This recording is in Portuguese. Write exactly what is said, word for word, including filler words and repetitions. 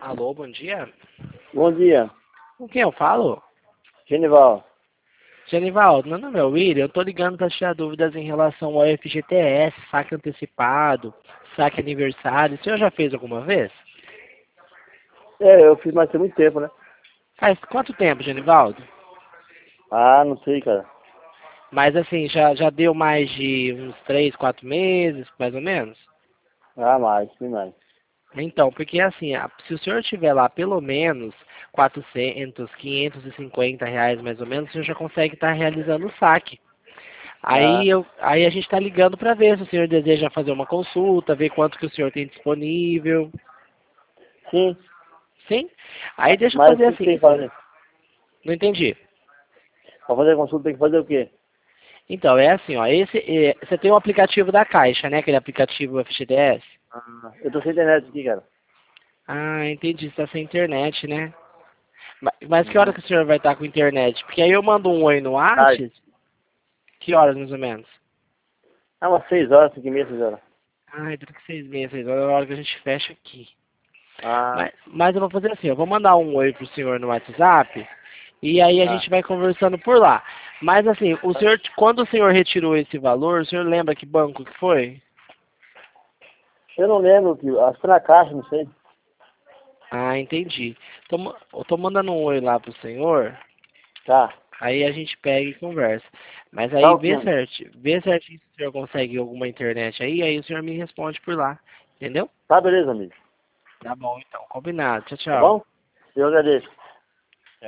Alô, bom dia. Bom dia, Com quem eu falo? Genival. Genivaldo, meu nome é William, eu tô ligando para tirar dúvidas em relação ao F G T S, saque antecipado, saque aniversário. O senhor já fez alguma vez? É, eu fiz, mas tem muito tempo, né? Faz quanto tempo, Genivaldo? Ah, não sei, cara. Mas assim, já, já deu mais de uns três, quatro meses, mais ou menos? Ah, mais, tem mais. Então, porque assim, a- se o senhor tiver lá pelo menos quatrocentos, quinhentos e cinquenta reais mais ou menos, o senhor já consegue estar realizando o saque. Ah, Aí, eu, aí a gente está ligando para ver se o senhor deseja fazer uma consulta, ver quanto que o senhor tem disponível. sim. Sim? Aí Ma- deixa eu Mas o fazer que que tem assim. que fazer? Não entendi. Pra fazer a consulta tem que fazer o quê? Então, é assim, ó. Esse, é, você tem o aplicativo da Caixa, né? Aquele aplicativo F G D S. Ah, eu tô sem internet aqui, cara. Ah, entendi. Você está sem internet, né? Ma- Mas que hora Uhum. que o senhor vai estar com internet? Porque aí eu mando um oi no Tarde. Whats. Que horas, mais ou menos? Ah, umas seis horas, cinco e meia, seis horas. Ai, daqui seis meses, seis horas é a hora que a gente fecha aqui. Ah, Mas, mas eu vou fazer assim, eu vou mandar um oi pro senhor no WhatsApp e aí a ah. gente vai conversando por lá. Mas assim, o senhor, quando o senhor retirou esse valor, o senhor lembra que banco que foi? Eu não lembro, que acho que na caixa, não sei. Ah, entendi. Tô, ma- eu tô mandando um oi lá pro senhor, Tá. aí a gente pega e conversa. Mas Tá aí ok. vê certinho, vê certinho se o senhor consegue alguma internet aí, aí o senhor me responde por lá. Entendeu? Tá beleza, amigo. Tá bom, então. Combinado. Tchau, Tá tchau. bom? Eu agradeço.